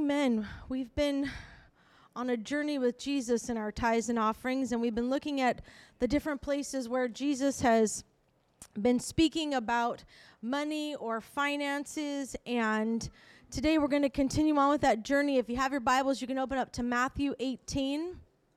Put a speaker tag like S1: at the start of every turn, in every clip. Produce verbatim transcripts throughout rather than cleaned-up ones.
S1: Amen. We've been on a journey with Jesus in our tithes and offerings, and we've been looking at the different places where Jesus has been speaking about money or finances, and today we're going to continue on with that journey. If you have your Bibles, you can open up to Matthew eighteen.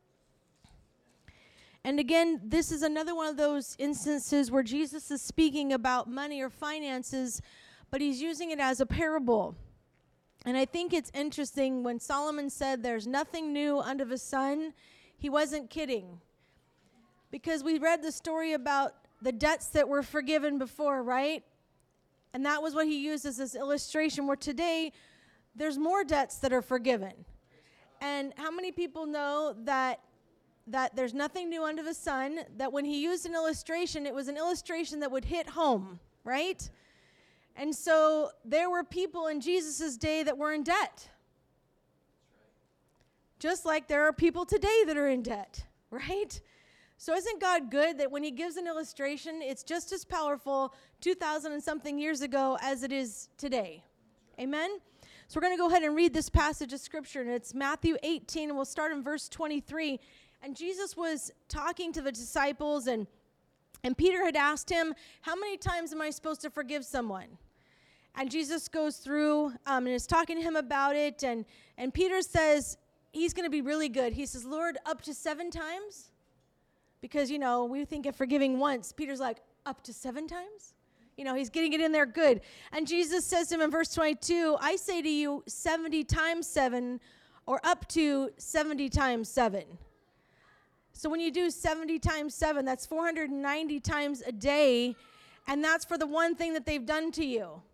S1: And again, this is another one of those instances where Jesus is speaking about money or finances, but he's using it as a parable. And I think it's interesting when Solomon said there's nothing new under the sun, he wasn't kidding. Because we read the story about the debts that were forgiven before, right? And that was what he used as this illustration, where today there's more debts that are forgiven. And how many people know that that there's nothing new under the sun, that when he used an illustration, it was an illustration that would hit home, right? And so there were people in Jesus' day that were in debt. Just like there are people today that are in debt, right? So isn't God good that when he gives an illustration, it's just as powerful two thousand and something years ago as it is today? Amen? So we're going to go ahead and read this passage of scripture, and it's Matthew eighteen, and we'll start in verse twenty-three. And Jesus was talking to the disciples, and and Peter had asked him, how many times am I supposed to forgive someone? And Jesus goes through um, and is talking to him about it, and, and Peter says he's going to be really good. He says, Lord, up to seven times? Because, you know, we think of forgiving once. Peter's like, up to seven times? You know, he's getting it in there good. And Jesus says to him in verse twenty-two, I say to you seventy times seven, or up to seventy times seven. So when you do seventy times seven, that's four hundred ninety times a day, and that's for the one thing that they've done to you.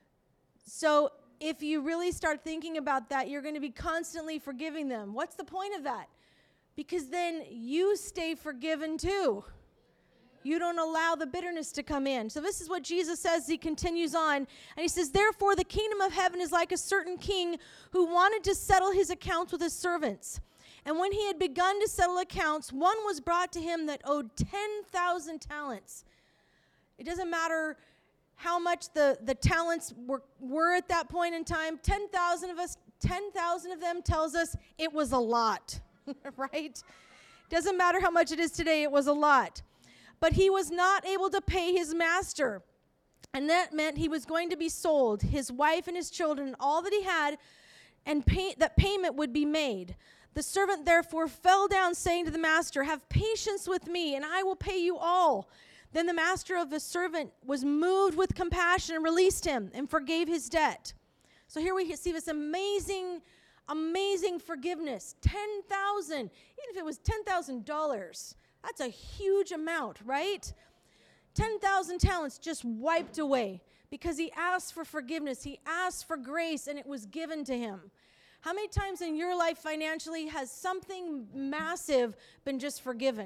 S1: So if you really start thinking about that, you're going to be constantly forgiving them. What's the point of that? Because then you stay forgiven too. You don't allow the bitterness to come in. So this is what Jesus says. He continues on, and he says, therefore the kingdom of heaven is like a certain king who wanted to settle his accounts with his servants. And when he had begun to settle accounts, one was brought to him that owed ten thousand talents. It doesn't matter how much the, the talents were, were at that point in time. ten thousand of us, ten thousand of them tells us it was a lot, right? Doesn't matter how much it is today, it was a lot. But he was not able to pay his master. And that meant he was going to be sold, his wife and his children, and all that he had, and pay, that payment would be made. The servant therefore fell down, saying to the master, have patience with me, and I will pay you all. Then the master of the servant was moved with compassion and released him and forgave his debt. So here we see this amazing, amazing forgiveness. ten thousand, even if it was ten thousand dollars, that's a huge amount, right? ten thousand talents just wiped away because he asked for forgiveness. He asked for grace, and it was given to him. How many times in your life financially has something massive been just forgiven?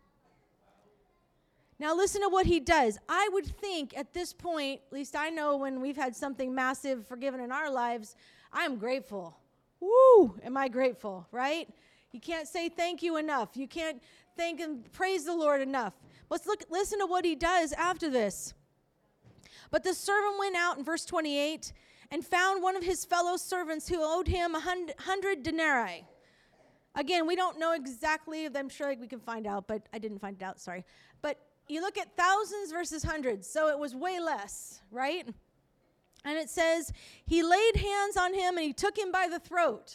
S1: Now listen to what he does. I would think at this point, at least I know when we've had something massive forgiven in our lives, I am grateful. Woo, am I grateful, right? You can't say thank you enough. You can't thank and praise the Lord enough. Let's look, listen to what he does after this. But the servant went out in verse twenty-eight and found one of his fellow servants who owed him a hundred denarii. Again, we don't know exactly. I'm sure like we can find out, but I didn't find it out, sorry. But you look at thousands versus hundreds, so it was way less, right? And it says, he laid hands on him and he took him by the throat,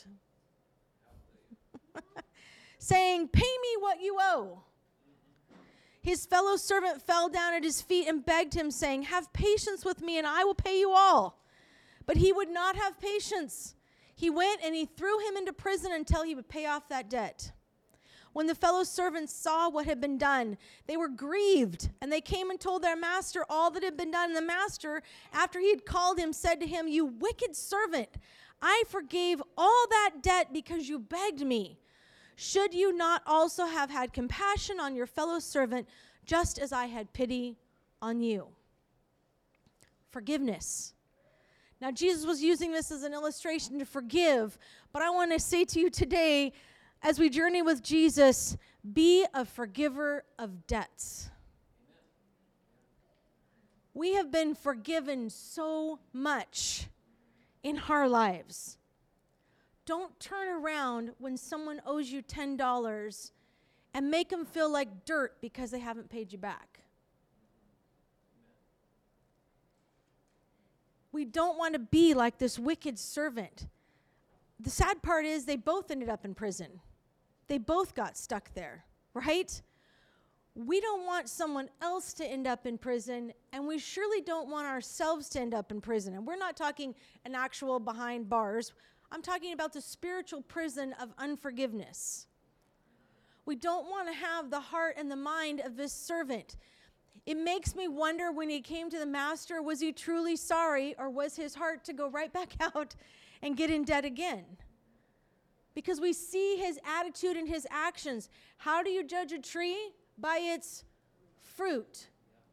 S1: saying, pay me what you owe. His fellow servant fell down at his feet and begged him, saying, have patience with me and I will pay you all. But he would not have patience. He went and he threw him into prison until he would pay off that debt. When the fellow servants saw what had been done, they were grieved, and they came and told their master all that had been done. And the master, after he had called him, said to him, you wicked servant, I forgave all that debt because you begged me. Should you not also have had compassion on your fellow servant, just as I had pity on you? Forgiveness. Now, Jesus was using this as an illustration to forgive, but I want to say to you today, as we journey with Jesus, be a forgiver of debts. We have been forgiven so much in our lives. don't turn around when someone owes you ten dollars and make them feel like dirt because they haven't paid you back. We don't want to be like this wicked servant. The sad part is they both ended up in prison. They both got stuck there, right? We don't want someone else to end up in prison, and we surely don't want ourselves to end up in prison. And we're not talking an actual behind bars. I'm talking about the spiritual prison of unforgiveness. We don't want to have the heart and the mind of this servant. It makes me wonder, when he came to the master, was he truly sorry, or was his heart to go right back out and get in debt again? Because we see his attitude and his actions. How do you judge a tree? By its fruit.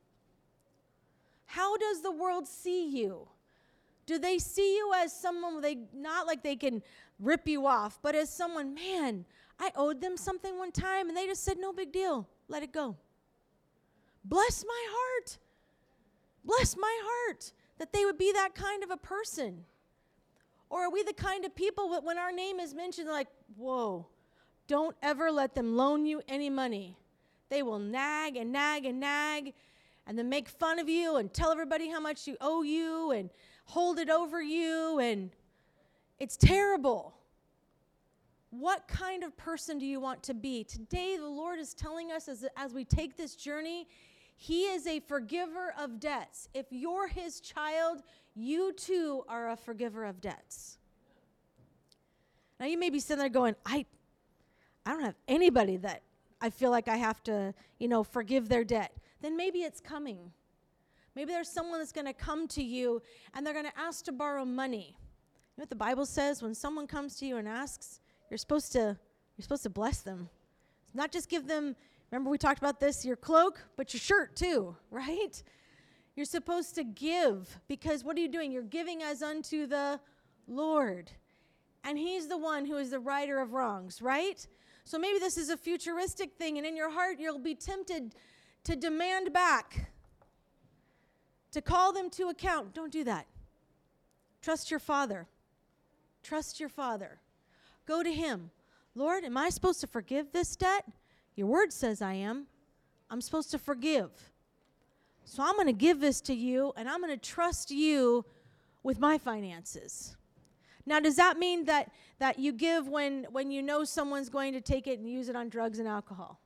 S1: How does the world see you? Do they see you as someone, they not like they can rip you off, but as someone, man, I owed them something one time and they just said, no big deal, let it go. Bless my heart. Bless my heart that they would be that kind of a person. Or are we the kind of people that when our name is mentioned, like, whoa, don't ever let them loan you any money. They will nag and nag and nag and then make fun of you and tell everybody how much you owe you and hold it over you, and it's terrible. What kind of person do you want to be? Today, the Lord is telling us as, as we take this journey, he is a forgiver of debts. If you're his child, you too are a forgiver of debts. Now, you may be sitting there going, I, I don't have anybody that I feel like I have to, you know, forgive their debt. Then maybe it's coming. Maybe there's someone that's going to come to you and they're going to ask to borrow money. You know what the Bible says? When someone comes to you and asks, you're supposed to, you're supposed to bless them. Not just give them, remember we talked about this, your cloak, but your shirt too, right? You're supposed to give, because what are you doing? You're giving as unto the Lord. And he's the one who is the righter of wrongs, right? So maybe this is a futuristic thing, and in your heart you'll be tempted to demand back, to call them to account. Don't do that. Trust your Father. Trust your Father. Go to him. Lord, am I supposed to forgive this debt? Your word says I am. I'm supposed to forgive. So I'm going to give this to you, and I'm going to trust you with my finances. Now, does that mean that, that you give when, when you know someone's going to take it and use it on drugs and alcohol?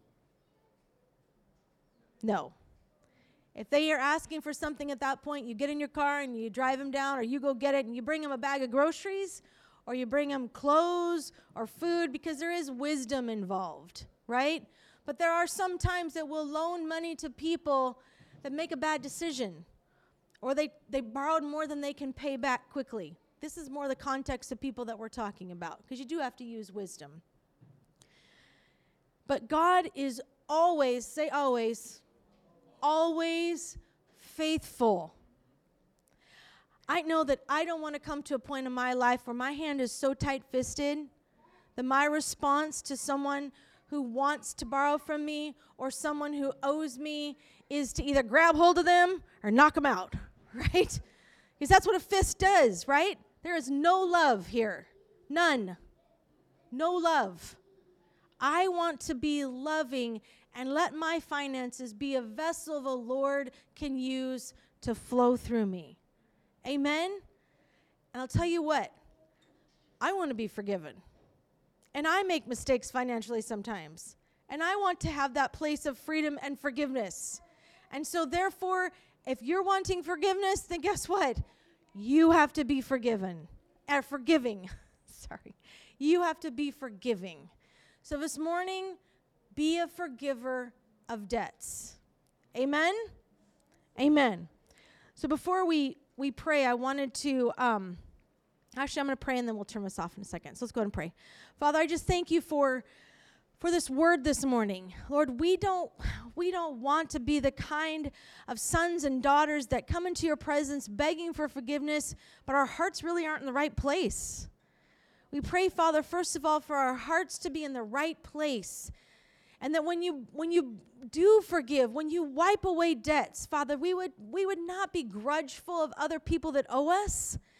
S1: No. If they are asking for something at that point, you get in your car and you drive them down, or you go get it and you bring them a bag of groceries, or you bring them clothes or food, because there is wisdom involved, right? But there are some times that we'll loan money to people that make a bad decision, or they, they borrowed more than they can pay back quickly. This is more the context of people that we're talking about, because you do have to use wisdom. But God is always, say always, always faithful. I know that I don't want to come to a point in my life where my hand is so tight-fisted that my response to someone who wants to borrow from me or someone who owes me is to either grab hold of them or knock them out, right? Because that's what a fist does, right? There is no love here. None. No love. I want to be loving and let my finances be a vessel the Lord can use to flow through me. Amen? And I'll tell you what, I want to be forgiven. And I make mistakes financially sometimes. And I want to have that place of freedom and forgiveness. And so therefore, if you're wanting forgiveness, then guess what? You have to be forgiven. Or forgiving. Sorry. You have to be forgiving. So this morning, be a forgiver of debts. Amen? Amen. So before we, we pray, I wanted to, um, actually I'm going to pray and then we'll turn this off in a second. So let's go ahead and pray. Father, I just thank you for, for this word this morning. Lord, we don't, we don't want to be the kind of sons and daughters that come into your presence begging for forgiveness, but our hearts really aren't in the right place. We pray, Father, first of all, for our hearts to be in the right place. And that when you when you do forgive, when you wipe away debts, Father, we would we would not be grudgeful of other people that owe us.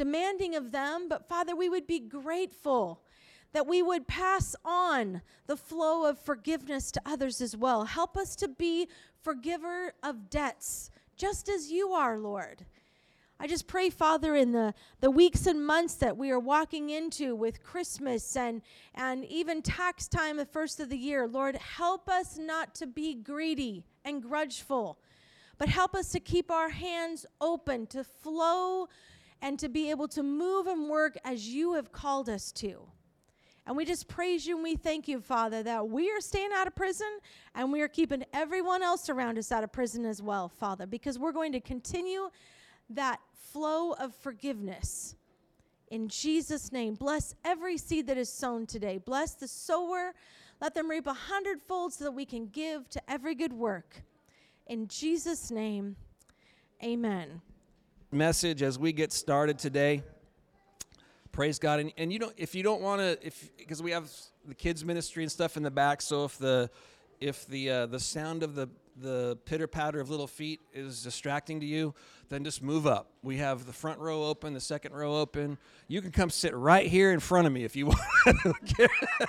S1: demanding of them, but Father, we would be grateful that we would pass on the flow of forgiveness to others as well. Help us to be forgiver of debts, just as you are, Lord. I just pray, Father, in the, the weeks and months that we are walking into with Christmas and, and even tax time, the first of the year, Lord, help us not to be greedy and grudgeful, but help us to keep our hands open, to flow and to be able to move and work as you have called us to. And we just praise you and we thank you, Father, that we are staying out of prison and we are keeping everyone else around us out of prison as well, Father, because we're going to continue that flow of forgiveness. In Jesus' name, bless every seed that is sown today. Bless the sower. Let them reap a hundredfold so that we can give to every good work. In Jesus' name, amen.
S2: Message as we get started today. Praise God. And, and you don't, if you don't want to, if because we have the kids ministry and stuff in the back, so if the if the uh, the sound of the the pitter patter of little feet is distracting to you, then just move up. We have the front row open, the second row open. You can come sit right here in front of me if you want.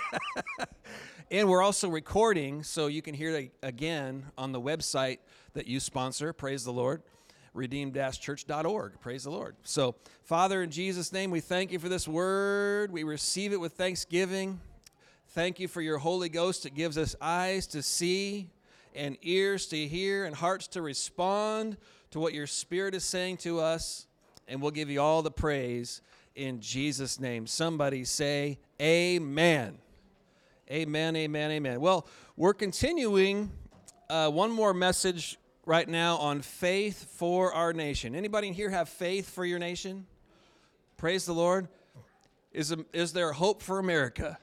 S2: And we're also recording, so you can hear it again on the website that you sponsor. Praise the Lord. redeemed dash church dot org. Praise the Lord. So, Father, in Jesus' name, we thank you for this word. We receive it with thanksgiving. Thank you for your Holy Ghost that gives us eyes to see and ears to hear and hearts to respond to what your Spirit is saying to us. And we'll give you all the praise in Jesus' name. Somebody say amen. Amen, amen, amen. Well, we're continuing uh, one more message right now on faith for our nation. Anybody in here have faith for your nation? Praise the Lord. Is, is there hope for America?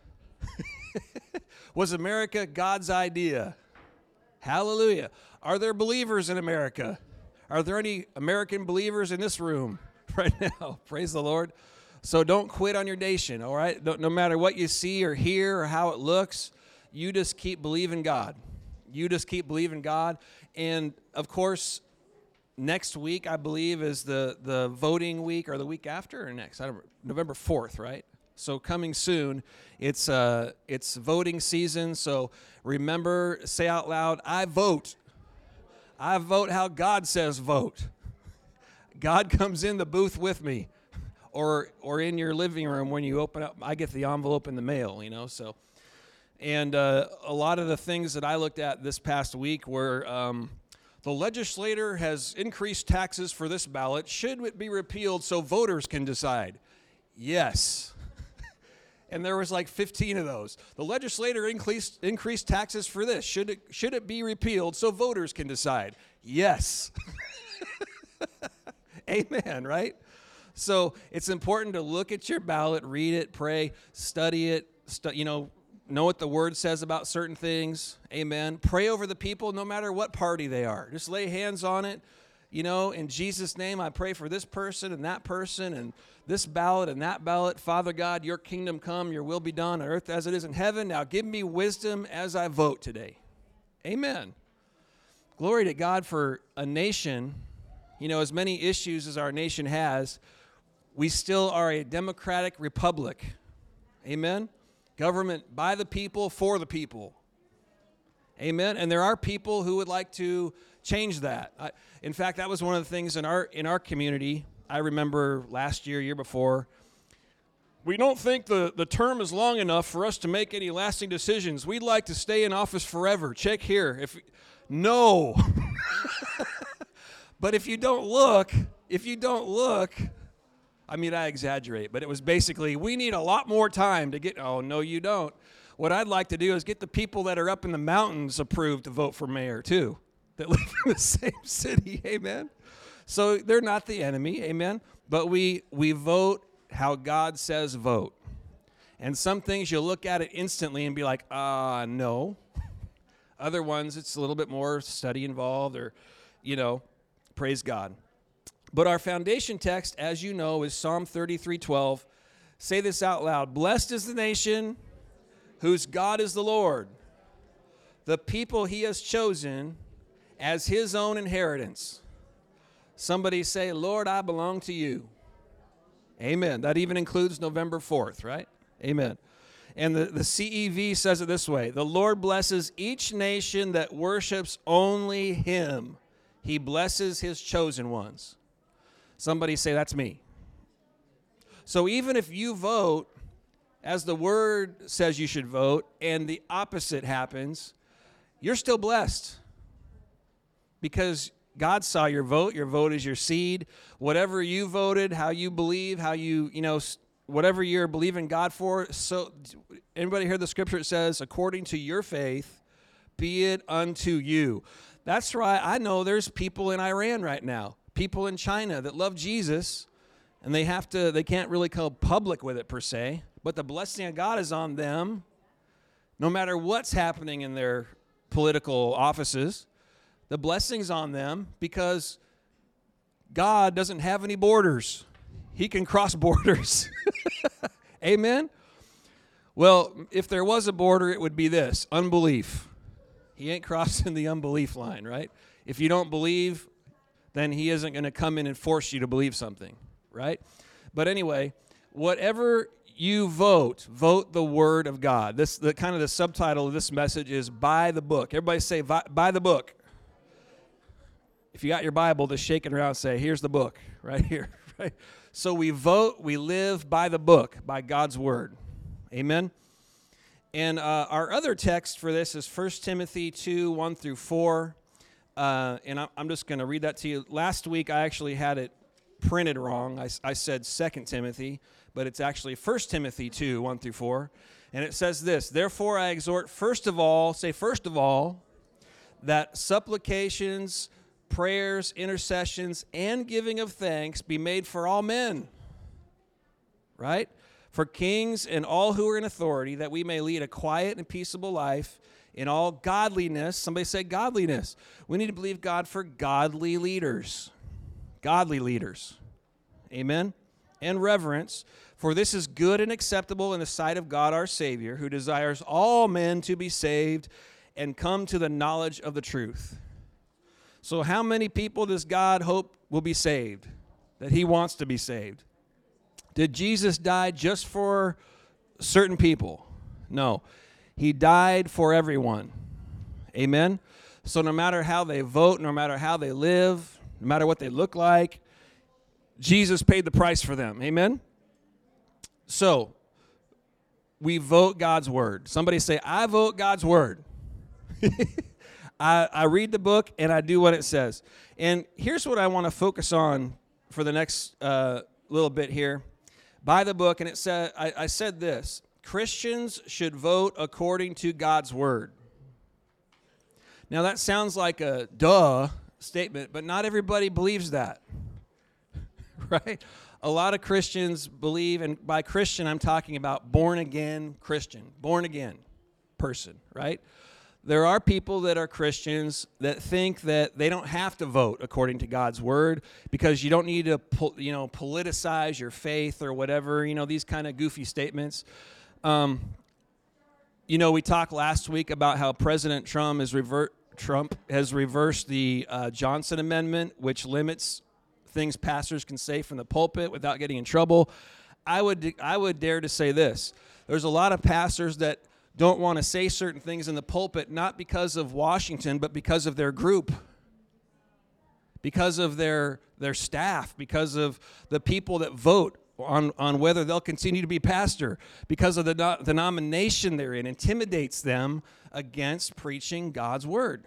S2: Was America God's idea? Hallelujah. Are there believers in America? Are there any American believers in this room right now? Praise the Lord. So don't quit on your nation, all right? No, no matter what you see or hear or how it looks, you just keep believing God. You just keep believing God. And, of course, next week, I believe, is the, the voting week, or the week after or next? I don't remember. November fourth, right? So coming soon, it's uh, it's voting season. So remember, say out loud, I vote. I vote how God says vote. God comes in the booth with me, or or in your living room when you open up. I get the envelope in the mail, you know. So, and uh, a lot of the things that I looked at this past week were um, the legislator has increased taxes for this ballot. Should it be repealed so voters can decide? Yes. And there was like fifteen of those. The legislator increased increased taxes for this. Should it should it be repealed so voters can decide? Yes. Amen, right? So it's important to look at your ballot, read it, pray, study it, stu- you know, know what the word says about certain things. Amen. Pray over the people no matter what party they are. Just lay hands on it. You know, in Jesus' name, I pray for this person and that person and this ballot and that ballot. Father God, your kingdom come, your will be done on earth as it is in heaven. Now give me wisdom as I vote today. Amen. Glory to God for a nation. You know, as many issues as our nation has, we still are a democratic republic. Amen. Government by the people, for the people. Amen. And there are people who would like to change that. I, in fact, that was one of the things in our in our community. I remember last year, year before, we don't think the, the term is long enough for us to make any lasting decisions. We'd like to stay in office forever. Check here. If no. But if you don't look, if you don't look, I mean, I exaggerate, but it was basically, we need a lot more time to get, oh, no, you don't. What I'd like to do is get the people that are up in the mountains approved to vote for mayor, too, that live in the same city, amen? So they're not the enemy, amen? But we we vote how God says vote. And some things you'll look at it instantly and be like, ah, uh, no. Other ones, it's a little bit more study involved or, you know, praise God. But our foundation text, as you know, is Psalm thirty-three twelve. Say this out loud. Blessed is the nation whose God is the Lord, the people he has chosen as his own inheritance. Somebody say, Lord, I belong to you. Amen. That even includes November fourth, right? Amen. And the, the C E V says it this way: the Lord blesses each nation that worships only him. He blesses his chosen ones. Somebody say, that's me. So even if you vote as the word says you should vote and the opposite happens, you're still blessed. Because God saw your vote. Your vote is your seed. Whatever you voted, how you believe, how you, you know, whatever you're believing God for. So anybody hear the scripture? It says, according to your faith, be it unto you. That's right. I know there's people in Iran right now, people in China that love Jesus, and they have to, they can't really go public with it per se, but the blessing of God is on them no matter what's happening in their political offices. The blessing's on them because God doesn't have any borders. He can cross borders. Amen? Well, if there was a border, it would be this: unbelief. He ain't crossing the unbelief line, right? If you don't believe, then he isn't going to come in and force you to believe something, right? But anyway, whatever you vote, vote the word of God. This, the kind of the subtitle of this message is "By the Book." Everybody say, "By the book." If you got your Bible, just shake it around and say, here's the book right here. Right? So we vote, we live by the book, by God's word. Amen? And uh, our other text for this is First Timothy two, one through four. Uh, and I'm just going to read that to you. Last week, I actually had it printed wrong. I, I said Second Timothy, but it's actually First Timothy two, one through four. And it says this: therefore I exhort first of all, say first of all, that supplications, prayers, intercessions, and giving of thanks be made for all men, right? For kings and all who are in authority, that we may lead a quiet and peaceable life in all godliness. Somebody say godliness. We need to believe God for godly leaders. Godly leaders. Amen? And reverence. For this is good and acceptable in the sight of God our Savior, who desires all men to be saved and come to the knowledge of the truth. So how many people does God hope will be saved? That he wants to be saved? Did Jesus die just for certain people? No. He died for everyone. Amen? So no matter how they vote, no matter how they live, no matter what they look like, Jesus paid the price for them. Amen? So we vote God's word. Somebody say, I vote God's word. I, I read the book, and I do what it says. And here's what I want to focus on for the next uh, little bit here. By the book, and it said, I, I said this: Christians should vote according to God's word. Now, that sounds like a duh statement, but not everybody believes that, right? A lot of Christians believe, and by Christian, I'm talking about born-again Christian, born-again person, right? There are people that are Christians that think that they don't have to vote according to God's word because you don't need to, you know, politicize your faith or whatever, you know, these kind of goofy statements. Um, you know, we talked last week about how President Trump has, revert, Trump has reversed the uh, Johnson Amendment, which limits things pastors can say from the pulpit without getting in trouble. I would, I would dare to say this: there's a lot of pastors that don't want to say certain things in the pulpit, not because of Washington, but because of their group, because of their their staff, because of the people that vote on, on whether they'll continue to be pastor, because of the no, the denomination they're in, intimidates them against preaching God's word.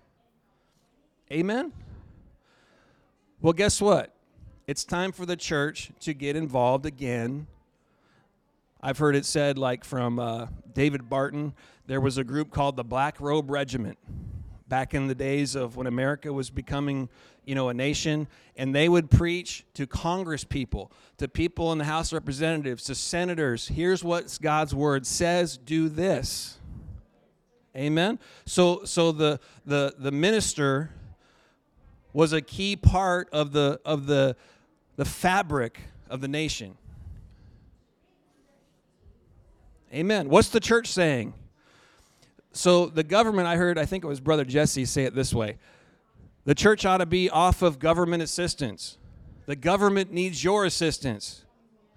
S2: Amen? Well, guess what? It's time for the church to get involved again. I've heard it said, like from uh, David Barton, there was a group called the Black Robe Regiment back in the days of when America was becoming, you know, a nation, and they would preach to Congress people, to people in the House of Representatives, to senators. Here's what God's word says, do this. Amen? So so the the the minister was a key part of the of the the fabric of the nation. Amen. What's the church saying? So the government, I heard, I think it was Brother Jesse say it this way: the church ought to be off of government assistance. The government needs your assistance.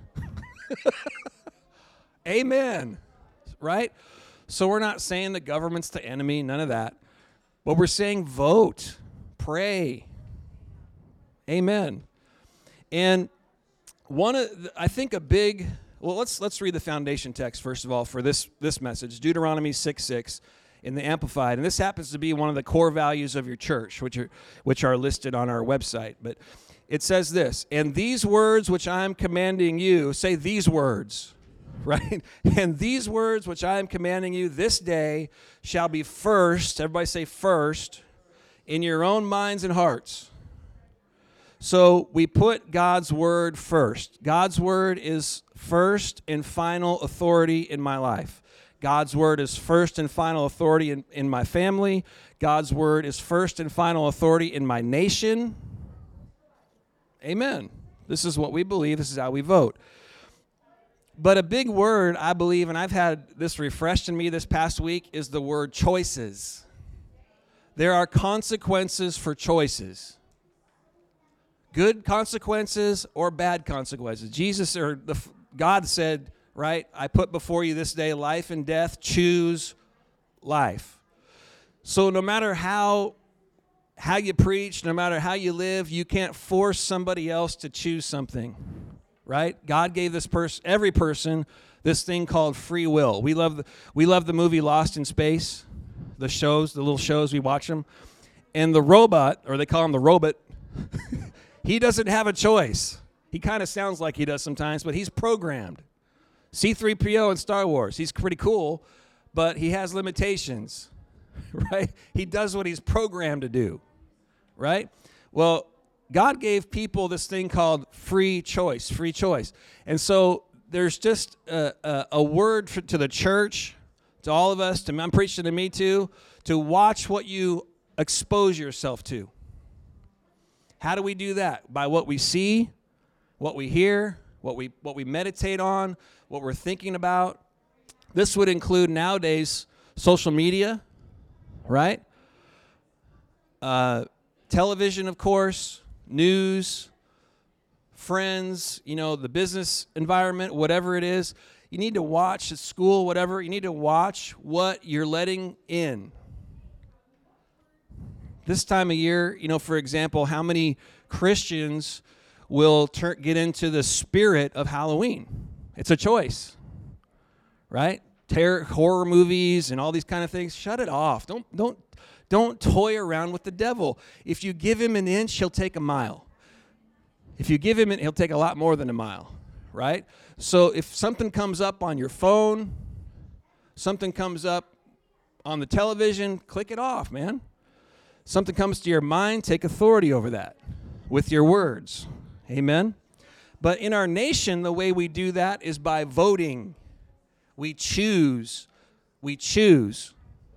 S2: Amen. Right? So we're not saying the government's the enemy, none of that. But we're saying vote, pray. Amen. And one of the, I think a big well let's let's read the foundation text first of all for this this message, Deuteronomy six six in the Amplified. And this happens to be one of the core values of your church, which are which are listed on our website. But it says this, and these words which I am commanding you, say these words, right? And these words which I am commanding you this day shall be first, everybody say first, in your own minds and hearts. So we put God's word first. God's word is first and final authority in my life. God's word is first and final authority in, in my family. God's word is first and final authority in my nation. Amen. This is what we believe. This is how we vote. But a big word, I believe, and I've had this refreshed in me this past week, is the word choices. There are consequences for choices. Good consequences or bad consequences. Jesus or the God said, right, I put before you this day life and death, choose life. So no matter how how you preach, no matter how you live, you can't force somebody else to choose something, right? God gave this person, every person, this thing called free will. We love the, we love the movie Lost in Space, the shows, the little shows, we watch them. And the robot, or they call him the robot, he doesn't have a choice. He kind of sounds like he does sometimes, but he's programmed. C three P O in Star Wars, he's pretty cool, but he has limitations, right? He does what he's programmed to do, right? Well, God gave people this thing called free choice, free choice. And so there's just a, a, a word for, to the church, to all of us, to I'm preaching to me too, to watch what you expose yourself to. How do we do that? By what we see, what we hear, what we what we meditate on, what we're thinking about. This would include nowadays social media, right? Uh, television, of course, news, friends, you know, the business environment, whatever it is. You need to watch at school, whatever. You need to watch what you're letting in. This time of year, you know, for example, how many Christians will tur- get into the spirit of Halloween? It's a choice, right? Terror, horror movies and all these kind of things. Shut it off. Don't don't don't toy around with the devil. If you give him an inch, he'll take a mile. If you give him an, he'll take a lot more than a mile, right? So if something comes up on your phone, something comes up on the television, click it off, man. Something comes to your mind, take authority over that with your words. Amen? But in our nation, the way we do that is by voting. We choose. We choose.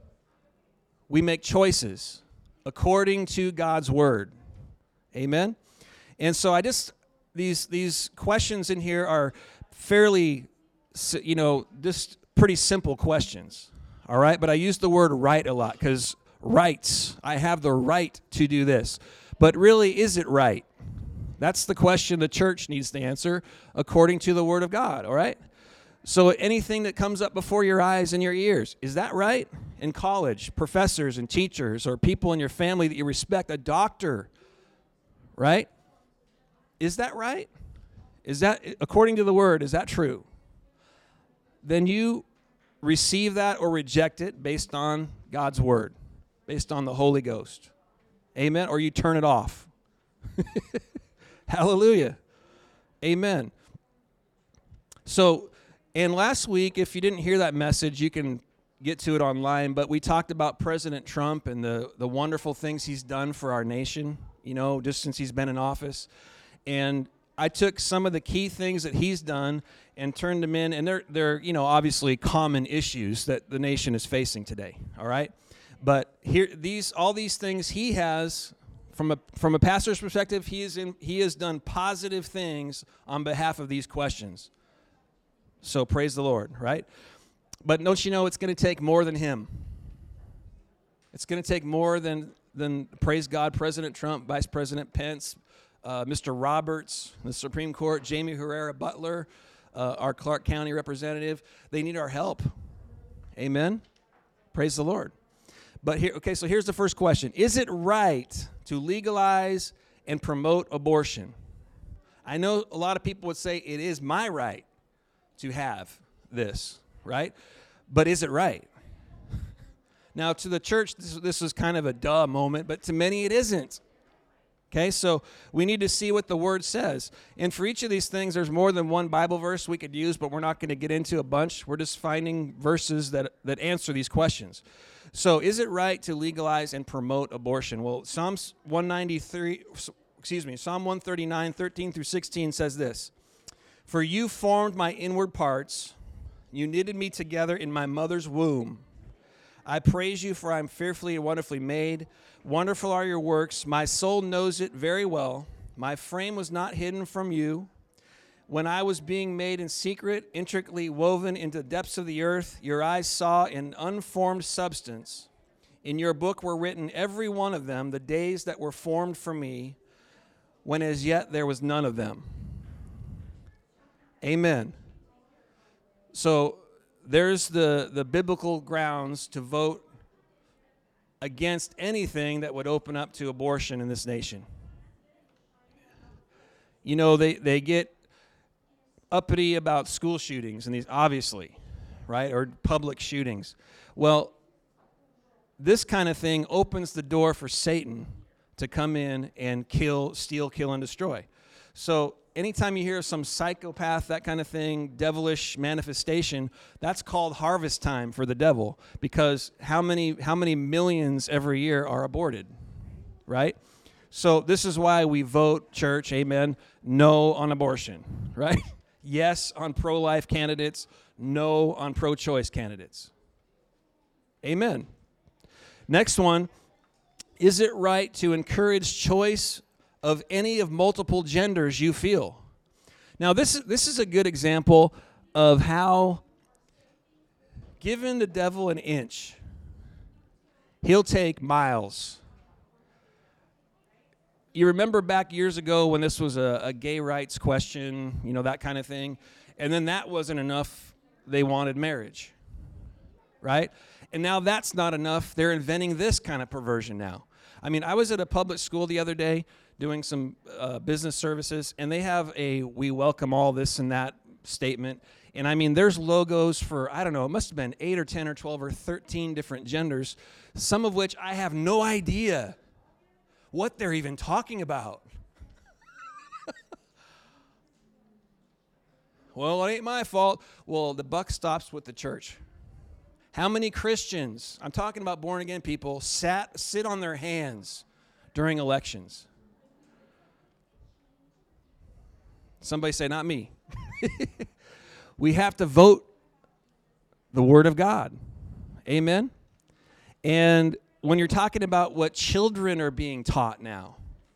S2: We make choices according to God's word. Amen? And so I just, these these questions in here are fairly, you know, just pretty simple questions. All right? But I use the word right a lot because rights. I have the right to do this. But really, is it right? That's the question the church needs to answer according to the Word of God, all right? So anything that comes up before your eyes and your ears, is that right? In college, professors and teachers or people in your family that you respect, a doctor, right? Is that right? Is that, according to the Word, is that true? Then you receive that or reject it based on God's Word. Based on the Holy Ghost. Amen? Or you turn it off. Hallelujah. Amen. So, and last week, if you didn't hear that message, you can get to it online, but we talked about President Trump and the, the wonderful things he's done for our nation, you know, just since he's been in office. And I took some of the key things that he's done and turned them in, and they're, they're you know, obviously common issues that the nation is facing today, all right? But here, these all these things he has, from a from a pastor's perspective, he is in he has done positive things on behalf of these questions. So praise the Lord, right? But don't you know it's going to take more than him? It's going to take more than than praise God, President Trump, Vice President Pence, uh, Mister Roberts, the Supreme Court, Jamie Herrera Butler, uh, our Clark County representative. They need our help. Amen? Praise the Lord. But here, okay, so here's the first question. Is it right to legalize and promote abortion? I know a lot of people would say it is my right to have this, right? But is it right? Now, to the church, this, this is kind of a duh moment, but to many it isn't. Okay, so we need to see what the Word says. And for each of these things, there's more than one Bible verse we could use, but we're not going to get into a bunch. We're just finding verses that, that answer these questions. So is it right to legalize and promote abortion? Well, Psalms one ninety-three, excuse me, Psalm one thirty-nine, thirteen through sixteen says this, "For you formed my inward parts, you knitted me together in my mother's womb. I praise you, for I am fearfully and wonderfully made. Wonderful are your works. My soul knows it very well. My frame was not hidden from you. When I was being made in secret, intricately woven into the depths of the earth, your eyes saw an unformed substance. In your book were written, every one of them, the days that were formed for me, when as yet there was none of them." Amen. So there's the, the biblical grounds to vote against anything that would open up to abortion in this nation. You know, they, they get uppity about school shootings, and these, obviously, right, or public shootings. Well, this kind of thing opens the door for Satan to come in and kill, steal, kill, and destroy. So anytime you hear of some psychopath, that kind of thing, devilish manifestation, that's called harvest time for the devil, because how many how many millions every year are aborted, right? So this is why we vote, church, amen, no on abortion, right? Yes on pro-life candidates, no on pro-choice candidates. Amen. Next one, is it right to encourage choice of any of multiple genders you feel? Now, this is, this is a good example of how, given the devil an inch, he'll take miles. You remember back years ago when this was a, a gay rights question, you know, that kind of thing, and then that wasn't enough, they wanted marriage, right? And now that's not enough, they're inventing this kind of perversion now. I mean, I was at a public school the other day doing some uh, business services, and they have a "we welcome all this and that" statement. And I mean, there's logos for, I don't know, it must have been eight or ten or twelve or thirteen different genders, some of which I have no idea what they're even talking about. Well, it ain't my fault. Well, the buck stops with the church. How many Christians, I'm talking about born-again people, sat sit on their hands during elections? Somebody say, not me. We have to vote the Word of God. Amen? And when you're talking about what children are being taught now,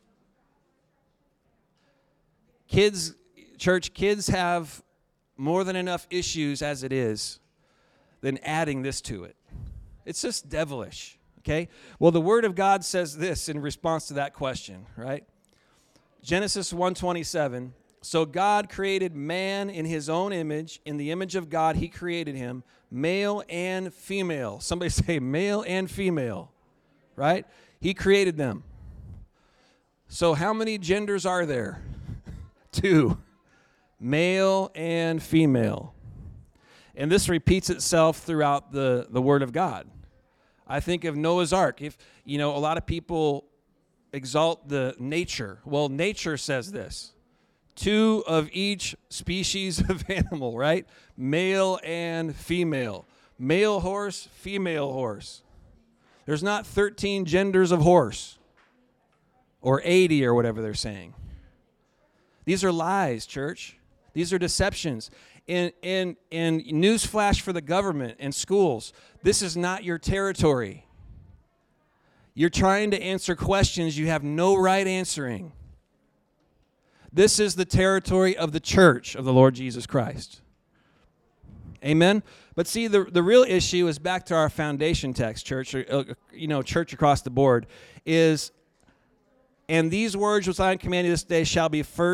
S2: kids, church, kids have more than enough issues as it is than adding this to it. It's just devilish, okay? Well, the Word of God says this in response to that question, right? Genesis one twenty-seven, "So God created man in his own image. In the image of God, he created him, male and female." Somebody say male and female, right? He created them. So how many genders are there? Two, male and female. And this repeats itself throughout the, the Word of God. I think of Noah's Ark. If, you know, a lot of people exalt the nature. Well, nature says this. Two of each species of animal, right? Male and female. Male horse, female horse. There's not thirteen genders of horse or eighty or whatever they're saying. These are lies, church. These are deceptions. And, and, and newsflash for the government and schools, this is not your territory. You're trying to answer questions you have no right answering. This is the territory of the church of the Lord Jesus Christ. Amen? But see, the, the real issue is back to our foundation text, church, uh, you know, church across the board, is, "And these words which I am commanding this day shall be first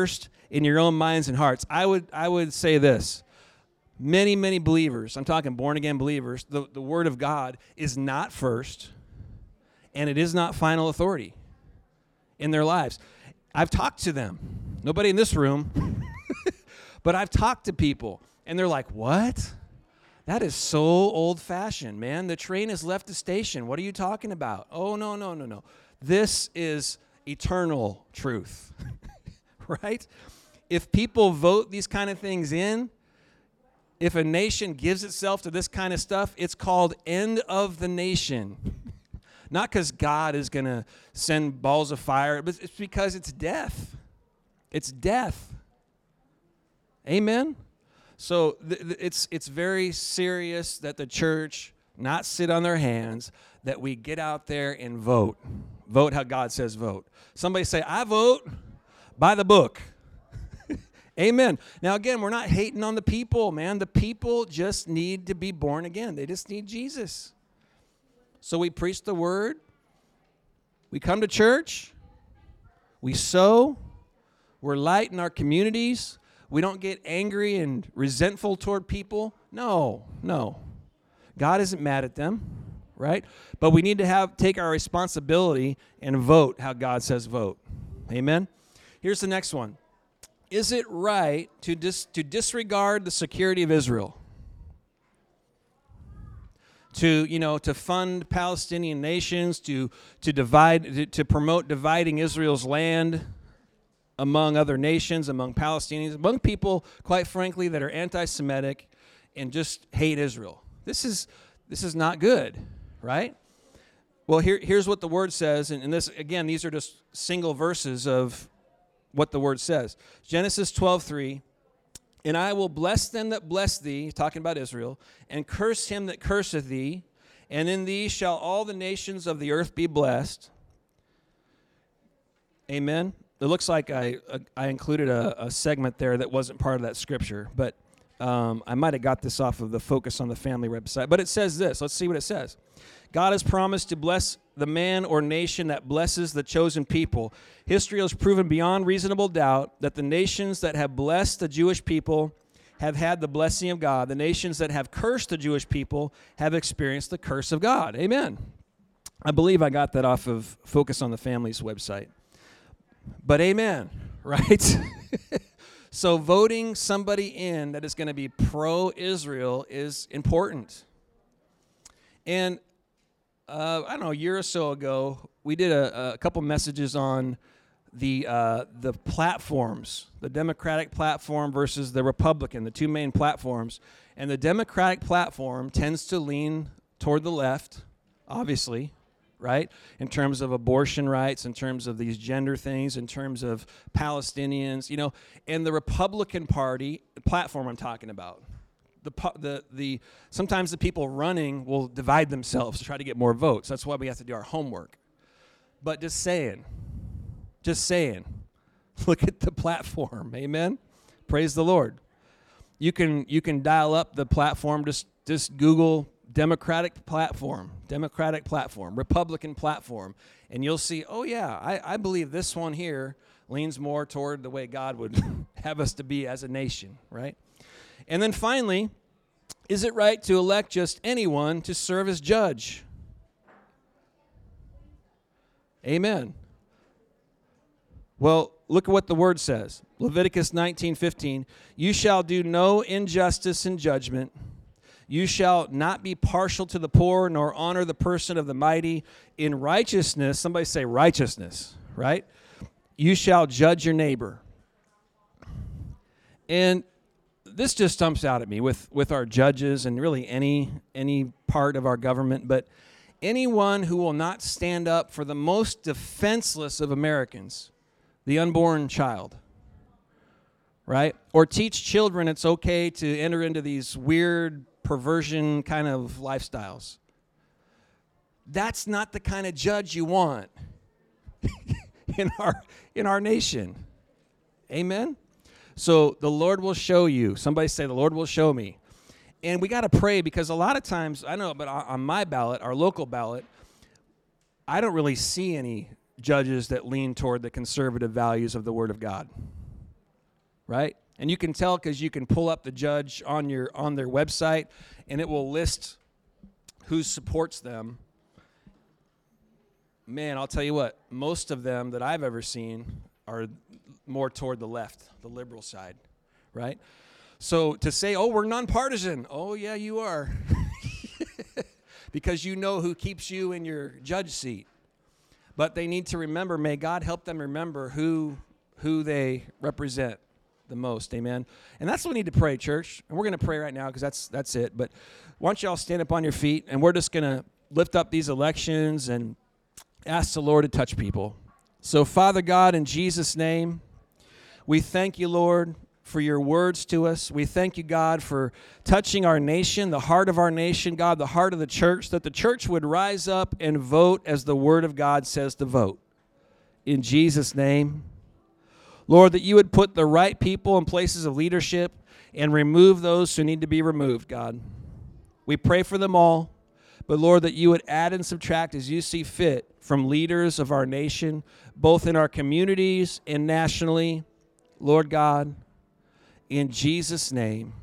S2: in your own minds and hearts. I would I would say this. Many, many believers, I'm talking born-again believers, the, the Word of God is not first, and it is not final authority in their lives. I've talked to them. Nobody in this room, but I've talked to people, and they're like, what? That is so old-fashioned, man. The train has left the station. What are you talking about? Oh, no, no, no, no. This is eternal truth, right? If people vote these kind of things in, if a nation gives itself to this kind of stuff, it's called end of the nation. Not because God is going to send balls of fire, but it's because it's death. It's death. Amen? So th- th- it's it's very serious that the church not sit on their hands, that we get out there and vote. Vote how God says vote. Somebody say, I vote by the book. Amen. Now, again, we're not hating on the people, man. The people just need to be born again. They just need Jesus. So we preach the word. We come to church. We sow. We're light in our communities. We don't get angry and resentful toward people. No, no. God isn't mad at them, right? But we need to have take our responsibility and vote how God says vote. Amen. Here's the next one. Is it right to dis- to disregard the security of Israel? To, you know, to fund Palestinian nations, to to divide, to, to promote dividing Israel's land among other nations, among Palestinians, among people, quite frankly, that are anti-Semitic and just hate Israel. This is this is not good, right? Well, here here's what the word says, and, and this again, these are just single verses of what the word says. Genesis twelve three, and I will bless them that bless thee, talking about Israel, and curse him that curseth thee, and in thee shall all the nations of the earth be blessed. Amen. It looks like I uh, I included a, a segment there that wasn't part of that scripture, but um, I might have got this off of the Focus on the Family website. But it says this. Let's see what it says. God has promised to bless the man or nation that blesses the chosen people. History has proven beyond reasonable doubt that the nations that have blessed the Jewish people have had the blessing of God. The nations that have cursed the Jewish people have experienced the curse of God. Amen. I believe I got that off of Focus on the Family's website. But amen, right? So voting somebody in that is going to be pro-Israel is important. And uh, I don't know, a year or so ago, we did a, a couple messages on the uh, the platforms, the Democratic platform versus the Republican, the two main platforms. And the Democratic platform tends to lean toward the left, obviously, right? In terms of abortion rights, in terms of these gender things, in terms of Palestinians, you know. And the Republican Party, the platform I'm talking about, the the the sometimes the people running will divide themselves to try to get more votes. That's why we have to do our homework. But just saying, just saying, look at the platform, amen? Praise the Lord. You can you can dial up the platform, just just Google Democratic platform, Democratic platform, Republican platform, and you'll see, oh yeah, I, I believe this one here leans more toward the way God would have us to be as a nation, right? And then finally, is it right to elect just anyone to serve as judge? Amen. Well, look at what the word says. Leviticus nineteen fifteen, you shall do no injustice in judgment. You shall not be partial to the poor, nor honor the person of the mighty. In righteousness, somebody say righteousness, right? You shall judge your neighbor. And this just jumps out at me with, with our judges and really any any part of our government, but anyone who will not stand up for the most defenseless of Americans, the unborn child, right? Or teach children it's okay to enter into these weird perversion kind of lifestyles. That's not the kind of judge you want in our in our nation. Amen? So the Lord will show you. Somebody say, the Lord will show me. And we got to pray because a lot of times, I know, but on my ballot, our local ballot, I don't really see any judges that lean toward the conservative values of the Word of God. right? And you can tell because you can pull up the judge on your on their website, and it will list who supports them. Man, I'll tell you what, most of them that I've ever seen are more toward the left, the liberal side, right? So to say, oh, we're nonpartisan, oh, yeah, you are. Because you know who keeps you in your judge seat. But they need to remember, may God help them remember who who they represent the most, amen? And that's what we need to pray, church. And we're going to pray right now because that's that's it. But why don't you all stand up on your feet, and we're just going to lift up these elections and ask the Lord to touch people. So, Father God, in Jesus' name, we thank you, Lord, for your words to us. We thank you, God, for touching our nation, the heart of our nation, God, the heart of the church, that the church would rise up and vote as the word of God says to vote. In Jesus' name. Lord, that you would put the right people in places of leadership and remove those who need to be removed, God. We pray for them all, but Lord, that you would add and subtract as you see fit from leaders of our nation, both in our communities and nationally, Lord God, in Jesus' name.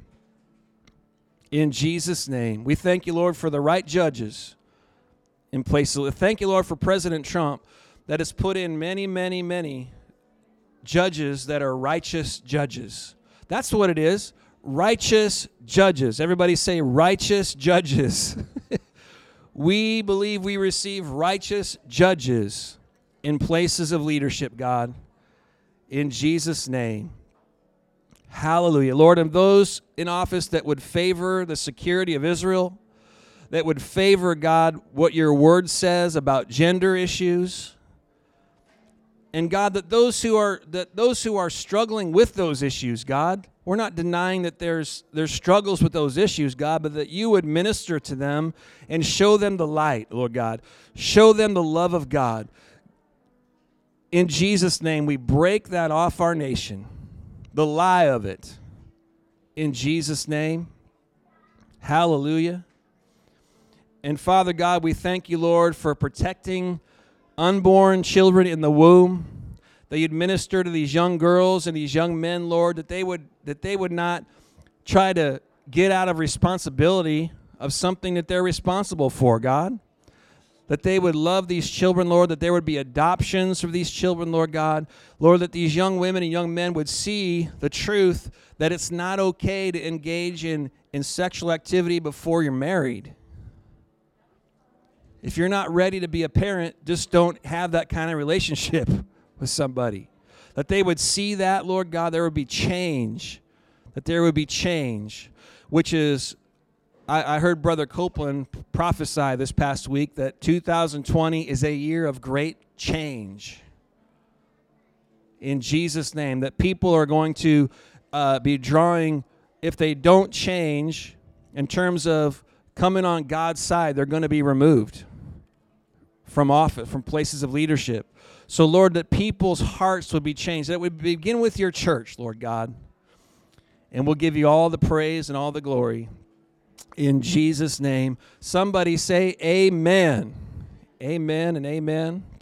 S2: In Jesus' name. We thank you, Lord, for the right judges in place. Thank you, Lord, for President Trump that has put in many, many, many judges that are righteous judges. That's what it is. Righteous judges. Everybody say righteous judges. We believe we receive righteous judges in places of leadership, God, in Jesus' name. Hallelujah. Lord, and those in office that would favor the security of Israel, that would favor, God, what your word says about gender issues, and God, that those who are that those who are struggling with those issues, God, we're not denying that there's there's struggles with those issues, God, but that you would minister to them and show them the light, Lord God. Show them the love of God. In Jesus' name, we break that off our nation, the lie of it. In Jesus' name, hallelujah. And Father God, we thank you, Lord, for protecting unborn children in the womb, that you'd minister to these young girls and these young men, Lord, that they would that they would not try to get out of responsibility of something that they're responsible for, God. That they would love these children, Lord, that there would be adoptions for these children, Lord God. Lord, that these young women and young men would see the truth that it's not okay to engage in, in sexual activity before you're married. If you're not ready to be a parent, just don't have that kind of relationship with somebody. That they would see that, Lord God, there would be change. That there would be change, which is, I, I heard Brother Copeland prophesy this past week that two thousand twenty is a year of great change. In Jesus' name, that people are going to uh, be drawing, if they don't change in terms of coming on God's side, they're going to be removed from office, from places of leadership. So, Lord, that people's hearts would be changed. That would begin with your church, Lord God. And we'll give you all the praise and all the glory. In Jesus' name. Somebody say amen. Amen and amen.